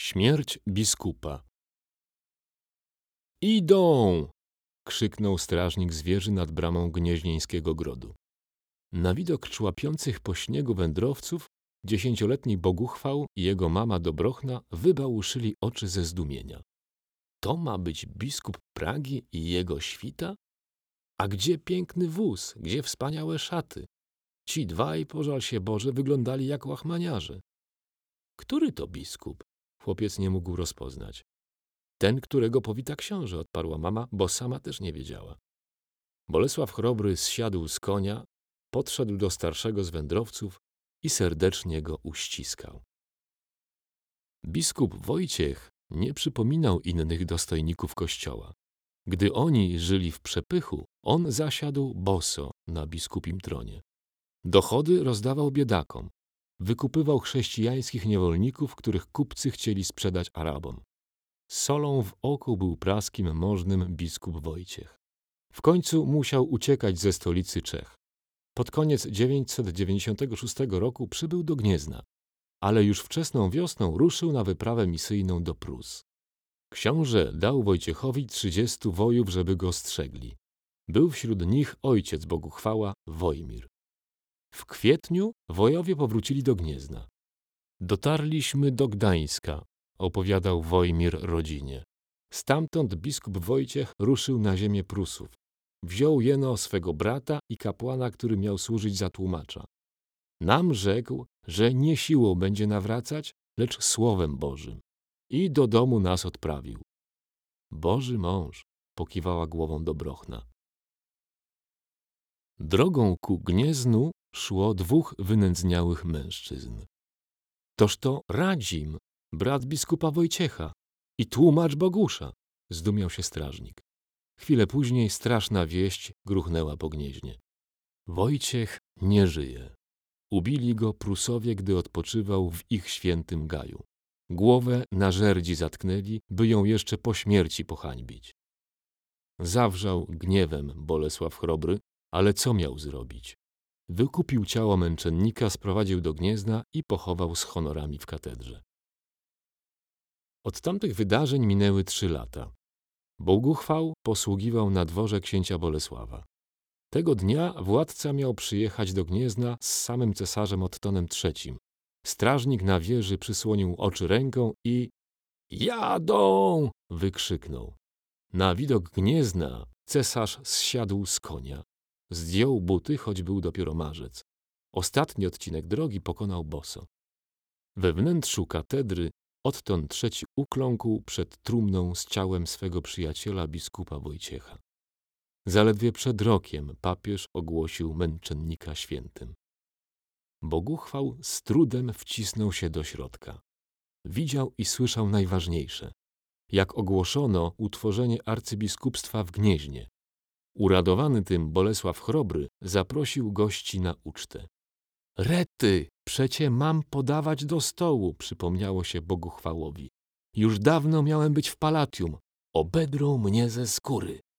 Śmierć biskupa. Idą! Krzyknął strażnik z wieży nad bramą gnieźnieńskiego grodu. Na widok człapiących po śniegu wędrowców 10-letni Boguchwał i jego mama Dobrochna wybałuszyli oczy ze zdumienia. To ma być biskup Pragi i jego świta? A gdzie piękny wóz, gdzie wspaniałe szaty? Ci dwaj, pożal się Boże, wyglądali jak łachmaniarze. Który to biskup? Chłopiec nie mógł rozpoznać. Ten, którego powita książę, odparła mama, bo sama też nie wiedziała. Bolesław Chrobry zsiadł z konia, podszedł do starszego z wędrowców i serdecznie go uściskał. Biskup Wojciech nie przypominał innych dostojników kościoła. Gdy oni żyli w przepychu, on zasiadł boso na biskupim tronie. Dochody rozdawał biedakom. Wykupywał chrześcijańskich niewolników, których kupcy chcieli sprzedać Arabom. Solą w oku był praskim możnym biskup Wojciech. W końcu musiał uciekać ze stolicy Czech. Pod koniec 996 roku przybył do Gniezna, ale już wczesną wiosną ruszył na wyprawę misyjną do Prus. Książę dał Wojciechowi 30 wojów, żeby go strzegli. Był wśród nich ojciec Boguchwała, Wojmir. W kwietniu wojowie powrócili do Gniezna. Dotarliśmy do Gdańska, opowiadał Wojmir rodzinie. Stamtąd biskup Wojciech ruszył na ziemię Prusów. Wziął jeno swego brata i kapłana, który miał służyć za tłumacza. Nam rzekł, że nie siłą będzie nawracać, lecz słowem Bożym. I do domu nas odprawił. Boży mąż, pokiwała głową Dobrochna. Drogą ku Gnieznu szło 2 wynędzniałych mężczyzn. Toż to Radzim, brat biskupa Wojciecha i tłumacz Bogusza, zdumiał się strażnik. Chwilę później straszna wieść gruchnęła po Gnieźnie. Wojciech nie żyje. Ubili go Prusowie, gdy odpoczywał w ich świętym gaju. Głowę na żerdzi zatknęli, by ją jeszcze po śmierci pohańbić. Zawrzał gniewem Bolesław Chrobry, ale co miał zrobić? Wykupił ciało męczennika, sprowadził do Gniezna i pochował z honorami w katedrze. Od tamtych wydarzeń minęły 3 lata. Boguchwał posługiwał na dworze księcia Bolesława. Tego dnia władca miał przyjechać do Gniezna z samym cesarzem Ottonem III. Strażnik na wieży przysłonił oczy ręką i „Jadą!” wykrzyknął. Na widok Gniezna cesarz zsiadł z konia. Zdjął buty, choć był dopiero marzec. Ostatni odcinek drogi pokonał boso. We wnętrzu katedry Otton III ukląkł przed trumną z ciałem swego przyjaciela biskupa Wojciecha. Zaledwie przed rokiem papież ogłosił męczennika świętym. Boguchwał z trudem wcisnął się do środka. Widział i słyszał najważniejsze. Jak ogłoszono utworzenie arcybiskupstwa w Gnieźnie. Uradowany tym Bolesław Chrobry zaprosił gości na ucztę. Rety, przecie mam podawać do stołu, przypomniało się Boguchwałowi. Już dawno miałem być w Palatium. Obedrą mnie ze skóry.